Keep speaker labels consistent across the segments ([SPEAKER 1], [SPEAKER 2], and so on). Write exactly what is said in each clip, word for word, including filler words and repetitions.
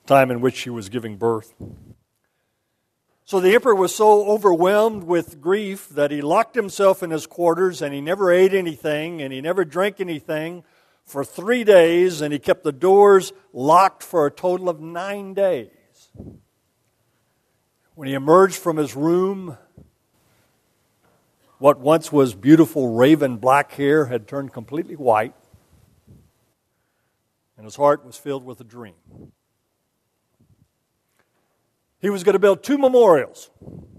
[SPEAKER 1] time in which she was giving birth. So the emperor was so overwhelmed with grief that he locked himself in his quarters and he never ate anything and he never drank anything for three days, and he kept the doors locked for a total of nine days. When he emerged from his room, what once was beautiful raven black hair had turned completely white, and his heart was filled with a dream. He was going to build two memorials.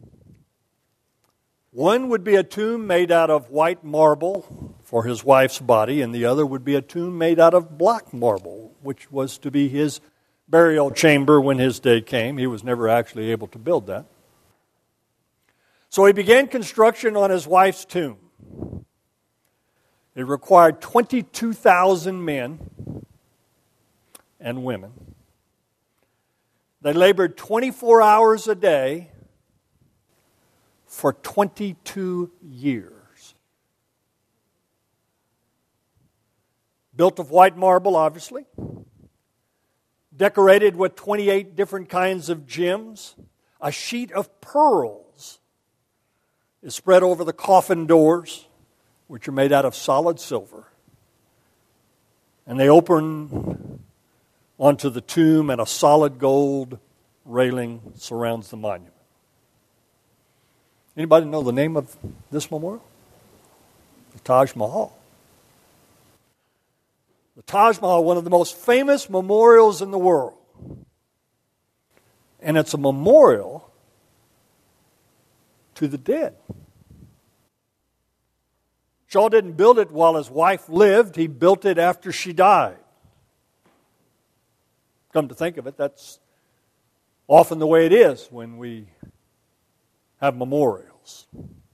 [SPEAKER 1] One would be a tomb made out of white marble for his wife's body, and the other would be a tomb made out of black marble, which was to be his burial chamber when his day came. He was never actually able to build that. So he began construction on his wife's tomb. It required twenty-two thousand men and women. They labored twenty-four hours a day for twenty-two years. Built of white marble, obviously. Decorated with twenty-eight different kinds of gems. A sheet of pearls is spread over the coffin doors, which are made out of solid silver. And they open onto the tomb, and a solid gold railing surrounds the monument. Anybody know the name of this memorial? The Taj Mahal. The Taj Mahal, one of the most famous memorials in the world. And it's a memorial to the dead. Shah didn't build it while his wife lived. He built it after she died. Come to think of it, that's often the way it is when we have memorials.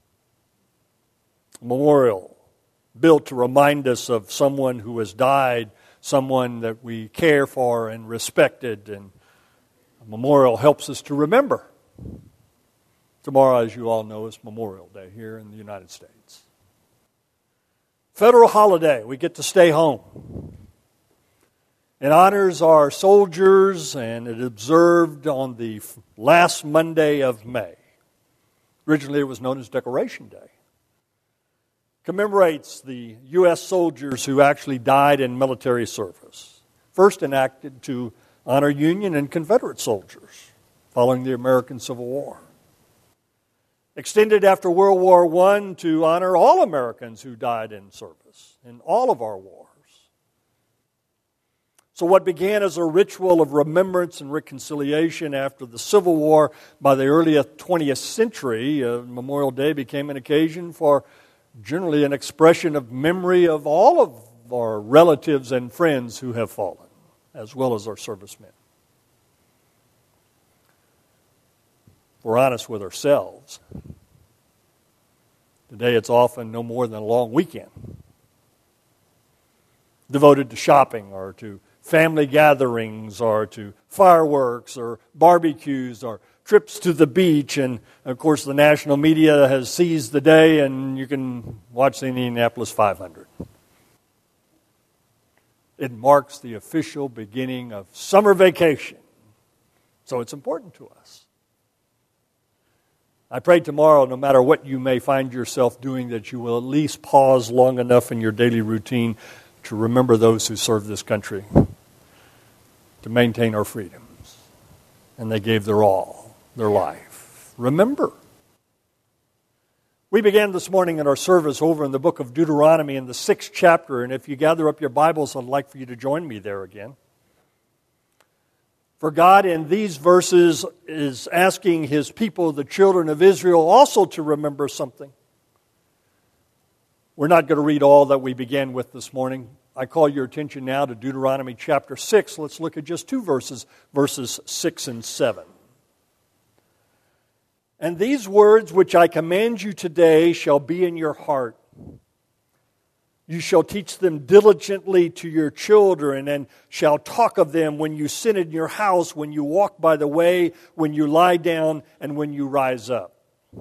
[SPEAKER 1] A memorial built to remind us of someone who has died, someone that we care for and respected, and a memorial helps us to remember. Tomorrow, as you all know, is Memorial Day here in the United States. Federal holiday, we get to stay home. It honors our soldiers, and it is observed on the last Monday of May. Originally, it was known as Decoration Day. Commemorates the U S soldiers who actually died in military service. First enacted to honor Union and Confederate soldiers following the American Civil War. Extended after World War One to honor all Americans who died in service in all of our wars. So what began as a ritual of remembrance and reconciliation after the Civil War, by the early twentieth century, uh, Memorial Day became an occasion for generally an expression of memory of all of our relatives and friends who have fallen, as well as our servicemen. If we're honest with ourselves, today it's often no more than a long weekend devoted to shopping or to family gatherings or to fireworks or barbecues or trips to the beach. And, of course, the national media has seized the day, and you can watch the Indianapolis five hundred. It marks the official beginning of summer vacation. So it's important to us. I pray tomorrow, no matter what you may find yourself doing, that you will at least pause long enough in your daily routine to remember those who served this country, to maintain our freedoms. And they gave their all, their life. Remember. We began this morning in our service over in the book of Deuteronomy in the sixth chapter, and if you gather up your Bibles, I'd like for you to join me there again. For God in these verses is asking His people, the children of Israel, also to remember something. We're not going to read all that we began with this morning. I call your attention now to Deuteronomy chapter six. Let's look at just two verses, verses six and seven. And these words which I command you today shall be in your heart. You shall teach them diligently to your children, and shall talk of them when you sit in your house, when you walk by the way, when you lie down, and when you rise up.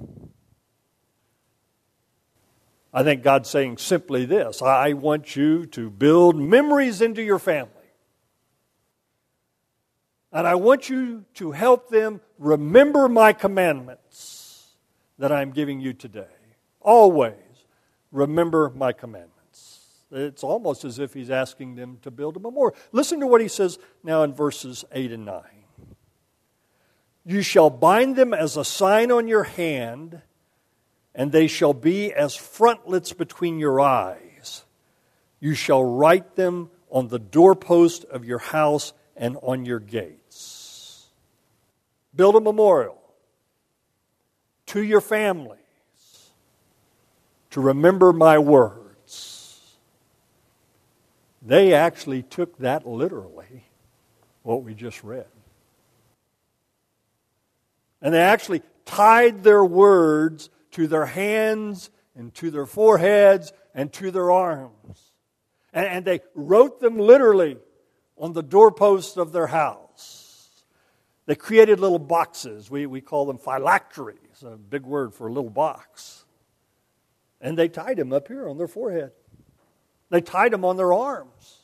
[SPEAKER 1] I think God's saying simply this: I want you to build memories into your family And I want you to help them remember my commandments that I'm giving you today. Always remember my commandments. It's almost as if he's asking them to build a memorial. Listen to what he says now in verses eight and nine. You shall bind them as a sign on your hand, and they shall be as frontlets between your eyes. You shall write them on the doorpost of your house and on your gates. Build a memorial to your families to remember my words. They actually took that literally, what we just read. And they actually tied their words to their hands and to their foreheads and to their arms. And, and they wrote them literally on the doorposts of their house. They created little boxes. We, we call them phylacteries, a big word for a little box. And they tied them up here on their forehead. They tied them on their arms.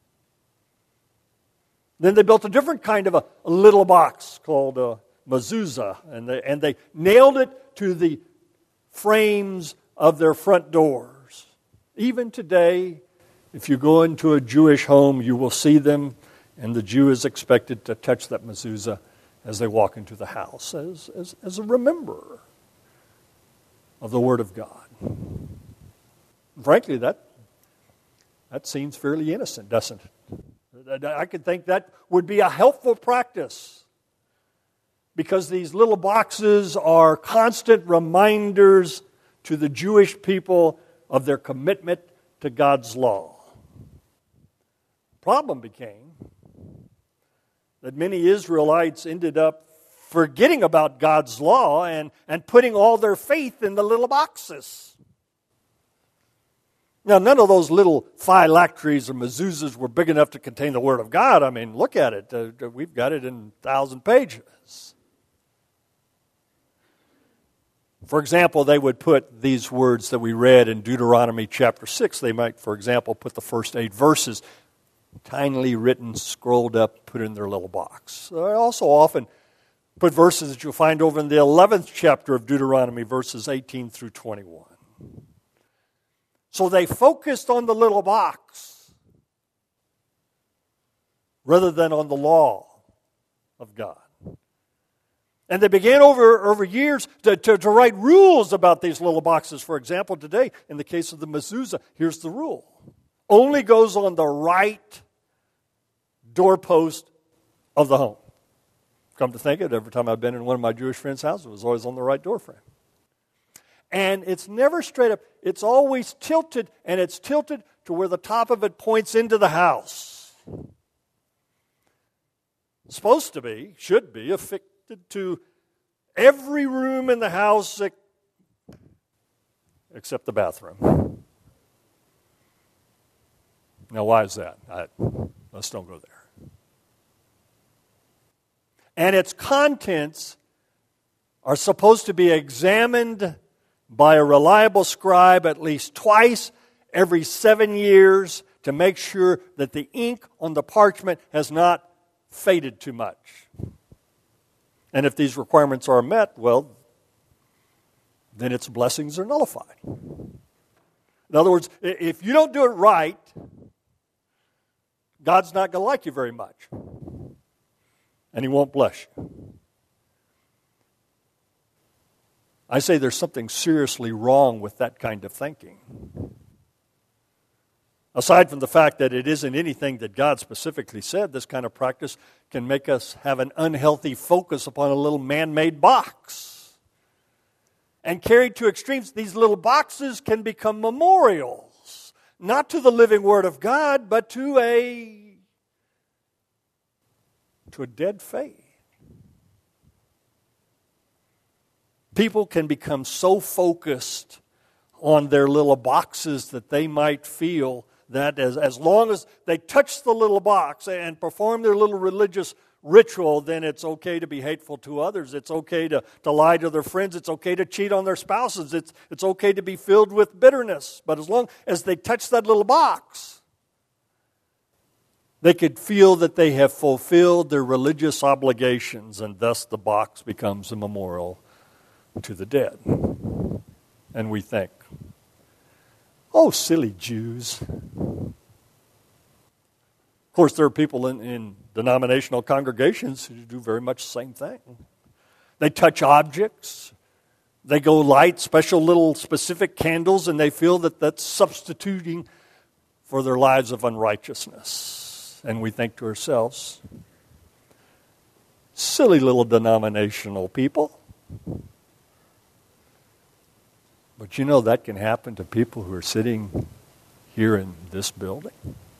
[SPEAKER 1] Then they built a different kind of a, a little box called a mezuzah, and they, and they nailed it to the frames of their front doors. Even today, if you go into a Jewish home, you will see them, and the Jew is expected to touch that mezuzah as they walk into the house, as, as, as a rememberer of the Word of God. Frankly, that, that seems fairly innocent, doesn't it? I could think that would be a helpful practice, because these little boxes are constant reminders to the Jewish people of their commitment to God's law. The problem became that many Israelites ended up forgetting about God's law and, and putting all their faith in the little boxes. Now, none of those little phylacteries or mezuzahs were big enough to contain the Word of God. I mean, look at it. Uh, we've got it in a thousand pages. For example, they would put these words that we read in Deuteronomy chapter six. They might, for example, put the first eight verses, tinily written, scrolled up, put in their little box. They also often put verses that you'll find over in the eleventh chapter of Deuteronomy, verses eighteen through twenty-one. So they focused on the little box rather than on the law of God. And they began over, over years to, to, to write rules about these little boxes. For example, today, in the case of the mezuzah, here's the rule. Only goes on the right doorpost of the home. Come to think of it, every time I've been in one of my Jewish friends' houses, it was always on the right door frame. And it's never straight up. It's always tilted, and it's tilted to where the top of it points into the house. It's supposed to be, should be, affixed to every room in the house except the bathroom. Now, why is that? I, let's don't go there. And its contents are supposed to be examined by a reliable scribe at least twice every seven years to make sure that the ink on the parchment has not faded too much. And if these requirements are met, well, then its blessings are nullified. In other words, if you don't do it right, God's not going to like you very much. And He won't bless you. I say there's something seriously wrong with that kind of thinking. Aside from the fact that it isn't anything that God specifically said, this kind of practice can make us have an unhealthy focus upon a little man-made box. And carried to extremes, these little boxes can become memorials, not to the living Word of God, but to a, to a dead faith. People can become so focused on their little boxes that they might feel that as, as long as they touch the little box and perform their little religious ritual, then it's okay to be hateful to others. It's okay to, to lie to their friends. It's okay to cheat on their spouses. It's, it's okay to be filled with bitterness. But as long as they touch that little box, They could feel that they have fulfilled their religious obligations, and thus the box becomes a memorial to the dead. And we think, oh, silly Jews. Of course, there are people in, in denominational congregations who do very much the same thing. They touch objects. They go light special little specific candles, and they feel that that's substituting for their lives of unrighteousness. And we think to ourselves, silly little denominational people. But you know that can happen to people who are sitting here in this building.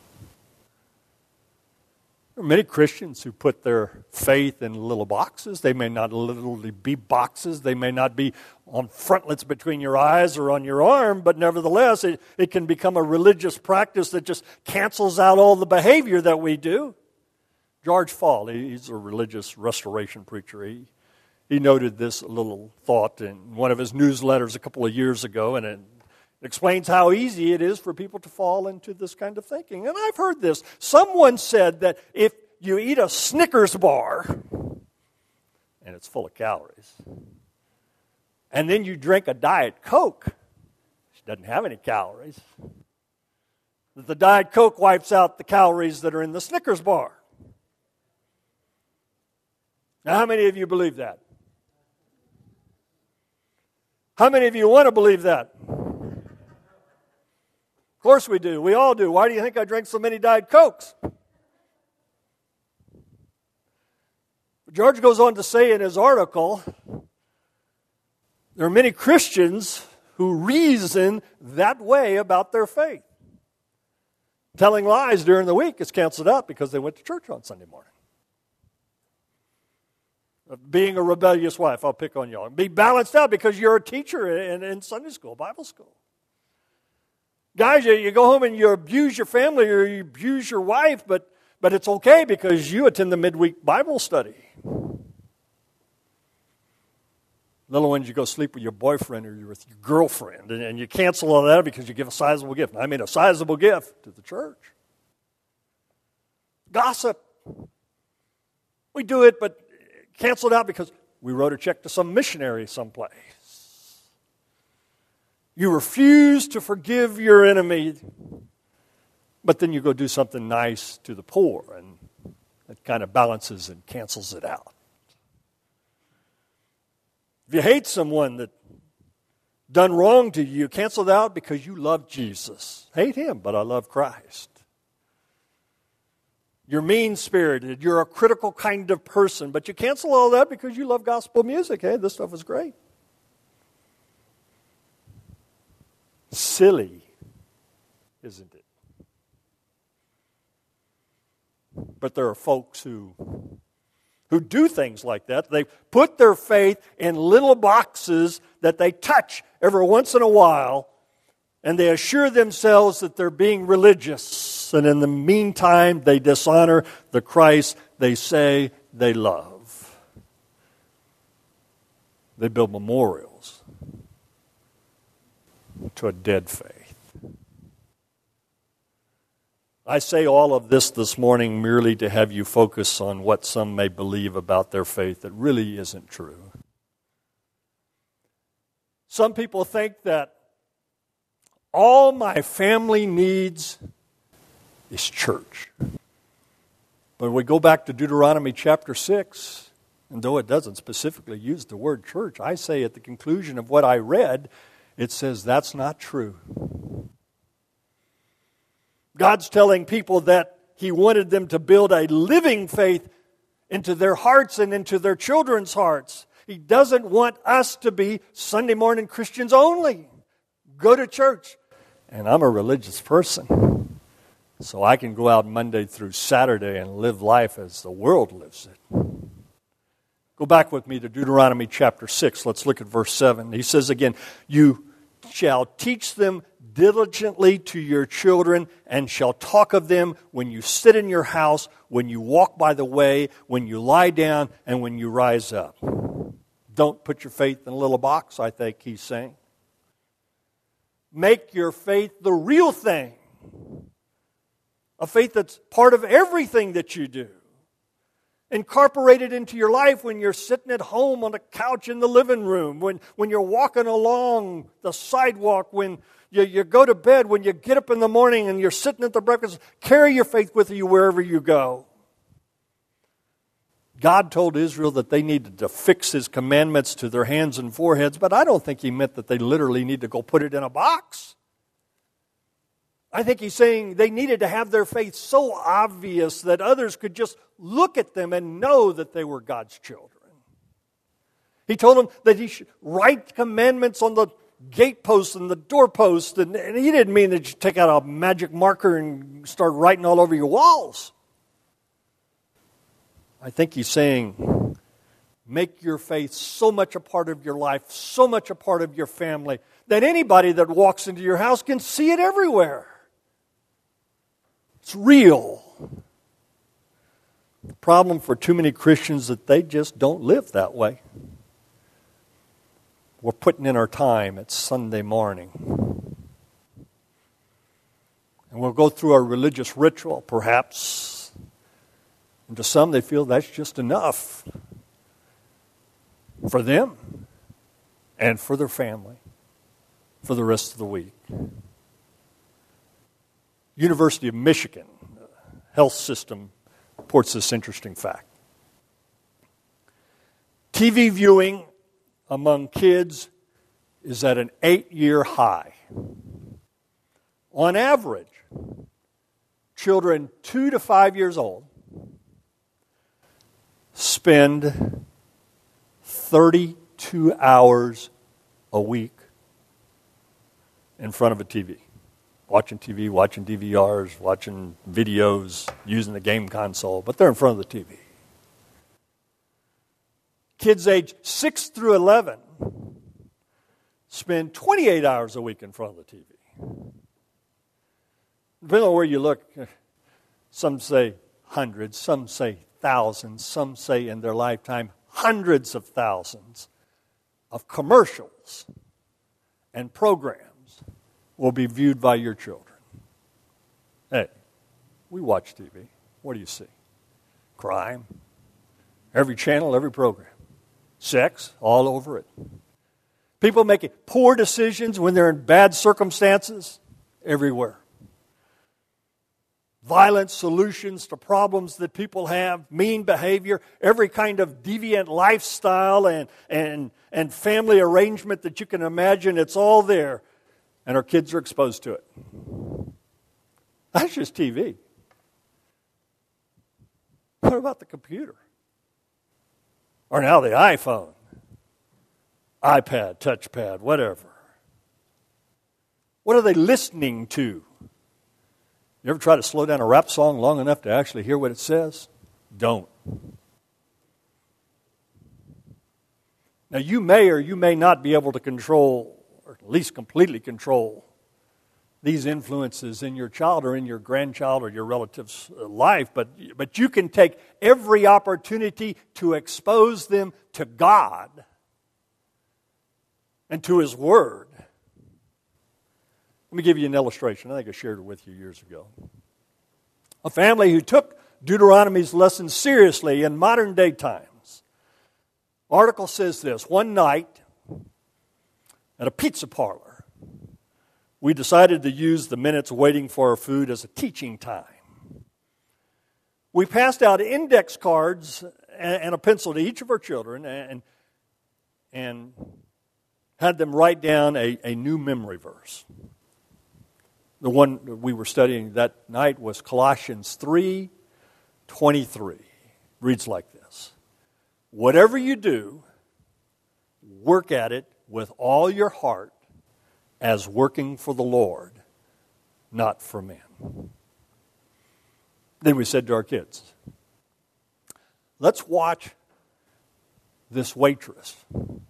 [SPEAKER 1] There are many Christians who put their faith in little boxes. They may not literally be boxes. They may not be on frontlets between your eyes or on your arm, but nevertheless, it, it can become a religious practice that just cancels out all the behavior that we do. George Fall, he's a religious restoration preacher. He, he noted this little thought in one of his newsletters a couple of years ago, and it explains how easy it is for people to fall into this kind of thinking. And I've heard this. Someone said that if you eat a Snickers bar, and it's full of calories, and then you drink a Diet Coke, which doesn't have any calories, that the Diet Coke wipes out the calories that are in the Snickers bar. Now, how many of you believe that? How many of you want to believe that? Of course we do. We all do. Why do you think I drank so many Diet Cokes? George goes on to say in his article, there are many Christians who reason that way about their faith. Telling lies during the week is canceled out because they went to church on Sunday morning. Being a rebellious wife, I'll pick on y'all. Be balanced out because you're a teacher in, in Sunday school, Bible school. Guys, you, you go home and you abuse your family or you abuse your wife, but, but it's okay because you attend the midweek Bible study. Little ones, you go sleep with your boyfriend or you're with your girlfriend, and, and you cancel all that because you give a sizable gift. I mean a sizable gift to the church. Gossip. We do it, but canceled out because we wrote a check to some missionary someplace. You refuse to forgive your enemy, but then you go do something nice to the poor, and it kind of balances and cancels it out. If you hate someone that done wrong to you, you cancel it out because you love Jesus. Hate him, but I love Christ. You're mean-spirited. You're a critical kind of person, but you cancel all that because you love gospel music. Hey, this stuff is great. Silly, isn't it? But there are folks who, who do things like that. They put their faith in little boxes that they touch every once in a while, and they assure themselves that they're being religious. And in the meantime, they dishonor the Christ they say they love. They build memorials to a dead faith. I say all of this this morning merely to have you focus on what some may believe about their faith that really isn't true. Some people think that all my family needs is church. But we go back to Deuteronomy chapter six, and though it doesn't specifically use the word church, I say at the conclusion of what I read, it says that's not true. God's telling people that He wanted them to build a living faith into their hearts and into their children's hearts. He doesn't want us to be Sunday morning Christians only. Go to church. And I'm a religious person, so I can go out Monday through Saturday and live life as the world lives it. Go back with me to Deuteronomy chapter six. Let's look at verse seven. He says again, you shall teach them diligently to your children and shall talk of them when you sit in your house, when you walk by the way, when you lie down, and when you rise up. Don't put your faith in a little box, I think he's saying. Make your faith the real thing. A faith that's part of everything that you do. Incorporated into your life when you're sitting at home on a couch in the living room, when, when you're walking along the sidewalk, when you, you go to bed, when you get up in the morning and you're sitting at the breakfast. Carry your faith with you wherever you go. God told Israel that they needed to fix His commandments to their hands and foreheads, but I don't think He meant that they literally need to go put it in a box. I think He's saying they needed to have their faith so obvious that others could just look at them and know that they were God's children. He told them that He should write commandments on the gateposts and the doorposts, and, and He didn't mean that you take out a magic marker and start writing all over your walls. I think He's saying, make your faith so much a part of your life, so much a part of your family, that anybody that walks into your house can see it everywhere. It's real. The problem for too many Christians is that they just don't live that way. We're putting in our time. It's Sunday morning. And we'll go through our religious ritual, perhaps. And to some, they feel that's just enough for them and for their family for the rest of the week. University of Michigan health system reports this interesting fact. T V viewing among kids is at an eight-year high. On average, children two to five years old spend thirty-two hours a week in front of a T V. Watching T V, watching D V Rs, watching videos, using the game console, but they're in front of the T V. Kids age six through eleven spend twenty-eight hours a week in front of the T V. Depending on where you look, some say hundreds, some say thousands, some say in their lifetime hundreds of thousands of commercials and programs will be viewed by your children. Hey, we watch T V. What do you see? Crime. Every channel, every program. Sex, all over it. People making poor decisions when they're in bad circumstances, everywhere. Violent solutions to problems that people have, mean behavior, every kind of deviant lifestyle and, and, and family arrangement that you can imagine, it's all there. And our kids are exposed to it. That's just T V. What about the computer? Or now the iPhone, iPad, touchpad, whatever. What are they listening to? You ever try to slow down a rap song long enough to actually hear what it says? Don't. Now you may or you may not be able to control, or at least completely control, these influences in your child or in your grandchild or your relative's life, but, but you can take every opportunity to expose them to God and to His Word. Let me give you an illustration. I think I shared it with you years ago. A family who took Deuteronomy's lessons seriously in modern day times. Article says this: one night at a pizza parlor, we decided to use the minutes waiting for our food as a teaching time. We passed out index cards and a pencil to each of our children and, and had them write down a, a new memory verse. The one we were studying that night was Colossians three twenty-three. Reads like this: whatever you do, work at it with all your heart, as working for the Lord, not for men. Then we said to our kids, let's watch this waitress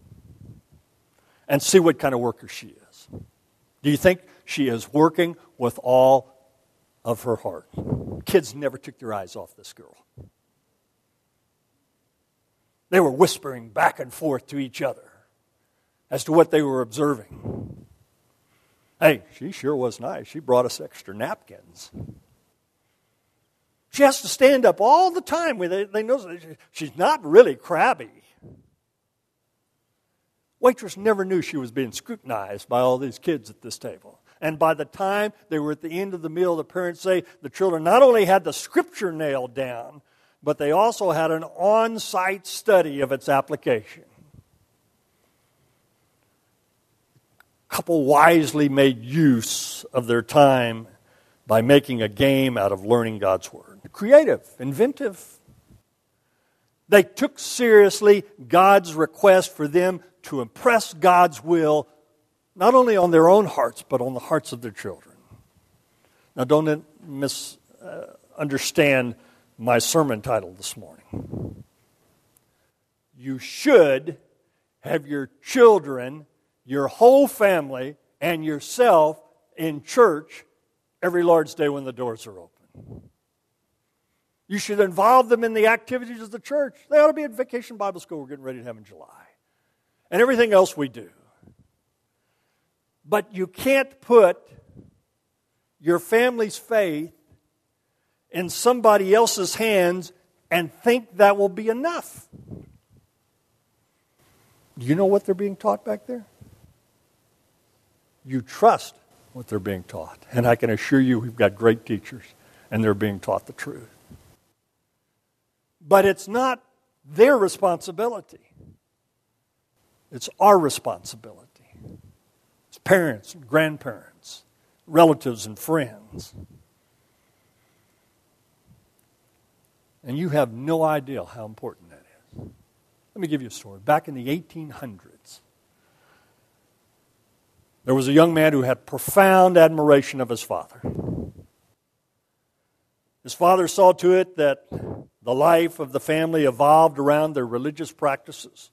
[SPEAKER 1] and see what kind of worker she is. Do you think she is working with all of her heart? Kids never took their eyes off this girl. They were whispering back and forth to each other as to what they were observing. Hey, she sure was nice. She brought us extra napkins. She has to stand up all the time. They, they know she's not really crabby. Waitress never knew she was being scrutinized by all these kids at this table. And by the time they were at the end of the meal, the parents say the children not only had the scripture nailed down, but they also had an on-site study of its application. A couple wisely made use of their time by making a game out of learning God's Word. Creative, inventive. They took seriously God's request for them to impress God's will, not only on their own hearts, but on the hearts of their children. Now, don't misunderstand my sermon title this morning. You should have your children, your whole family, and yourself in church every Lord's Day when the doors are open. You should involve them in the activities of the church. They ought to be at Vacation Bible School we're getting ready to have in July. And everything else we do. But you can't put your family's faith in somebody else's hands and think that will be enough. Do you know what they're being taught back there? You trust what they're being taught. And I can assure you we've got great teachers, and they're being taught the truth. But it's not their responsibility. It's our responsibility. It's parents and grandparents, relatives and friends. And you have no idea how important that is. Let me give you a story. Back in the eighteen hundreds, there was a young man who had profound admiration of his father. His father saw to it that the life of the family evolved around their religious practices.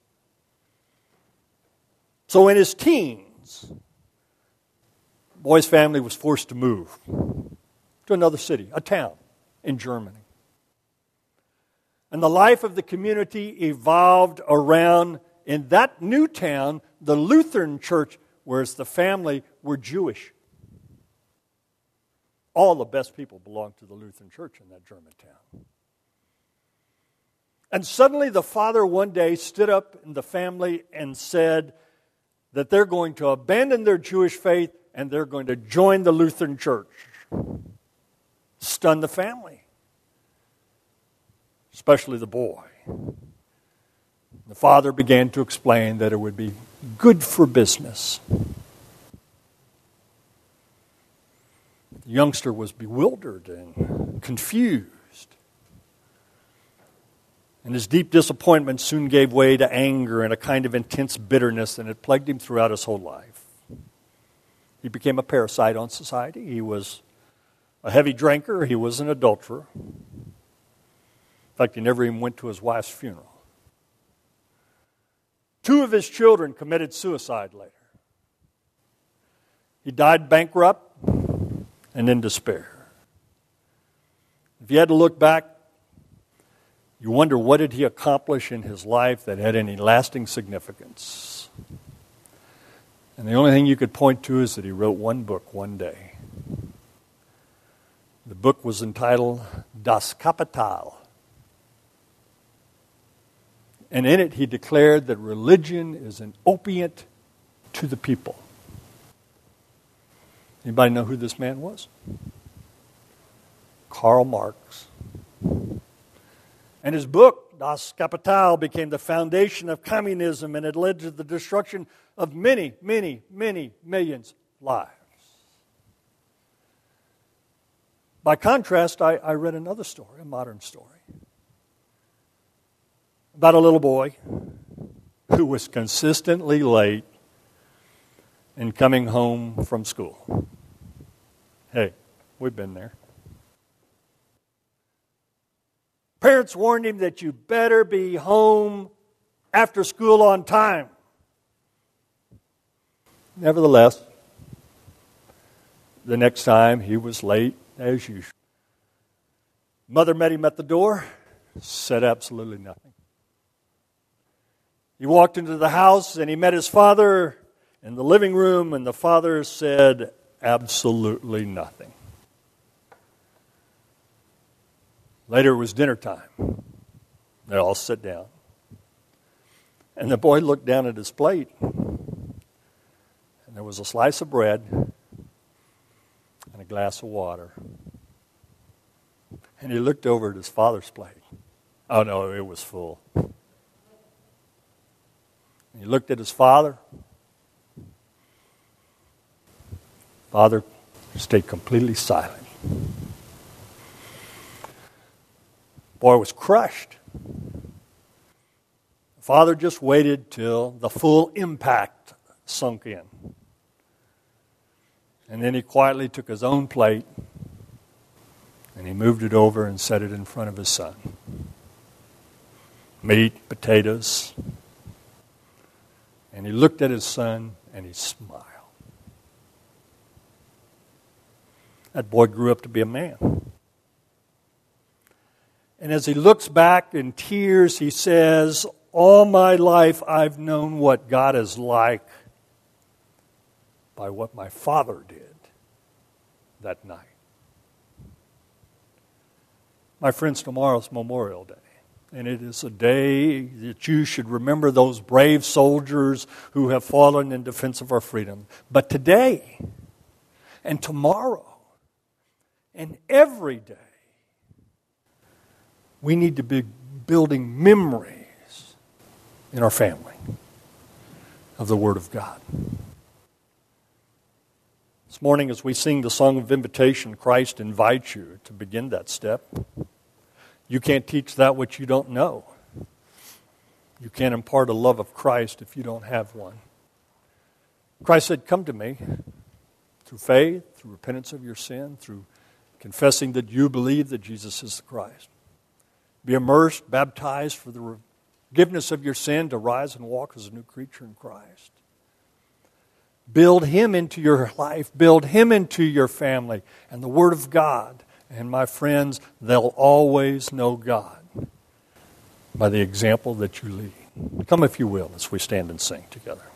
[SPEAKER 1] So in his teens, the boy's family was forced to move to another city, a town in Germany. And the life of the community evolved around, in that new town, the Lutheran church, whereas the family were Jewish. All the best people belonged to the Lutheran church in that German town. And suddenly the father one day stood up in the family and said that they're going to abandon their Jewish faith and they're going to join the Lutheran church. Stunned the family, especially the boy. The father began to explain that it would be good for business. The youngster was bewildered and confused. And his deep disappointment soon gave way to anger and a kind of intense bitterness, and it plagued him throughout his whole life. He became a parasite on society. He was a heavy drinker. He was an adulterer. In fact, he never even went to his wife's funeral. Two of his children committed suicide later. He died bankrupt and in despair. If you had to look back, you wonder, what did he accomplish in his life that had any lasting significance? And the only thing you could point to is that he wrote one book one day. The book was entitled Das Kapital. And in it he declared that religion is an opiate to the people. Anybody know who this man was? Karl Marx. And his book, Das Kapital, became the foundation of communism, and it led to the destruction of many, many, many millions of lives. By contrast, I, I read another story, a modern story, about a little boy who was consistently late in coming home from school. Hey, we've been there. Parents warned him that you better be home after school on time. Nevertheless, the next time he was late as usual. Mother met him at the door, said absolutely nothing. He walked into the house and he met his father in the living room, and the father said absolutely nothing. Later it was dinner time. They all sit down. And the boy looked down at his plate, and there was a slice of bread and a glass of water. And he looked over at his father's plate. Oh, no, it was full. And he looked at his father. Father stayed completely silent. Boy was crushed. Father just waited till the full impact sunk in. And then he quietly took his own plate and he moved it over and set it in front of his son. Meat, potatoes. And he looked at his son and he smiled. That boy grew up to be a man. And as he looks back in tears, he says, all my life I've known what God is like by what my father did that night. My friends, tomorrow's Memorial Day. And it is a day that you should remember those brave soldiers who have fallen in defense of our freedom. But today and tomorrow and every day, we need to be building memories in our family of the Word of God. This morning as we sing the song of invitation, Christ invites you to begin that step. You can't teach that which you don't know. You can't impart a love of Christ if you don't have one. Christ said, come to me through faith, through repentance of your sin, through confessing that you believe that Jesus is the Christ. Be immersed, baptized for the forgiveness of your sin, to rise and walk as a new creature in Christ. Build Him into your life. Build Him into your family. And the Word of God. And my friends, they'll always know God by the example that you lead. Come if you will as we stand and sing together.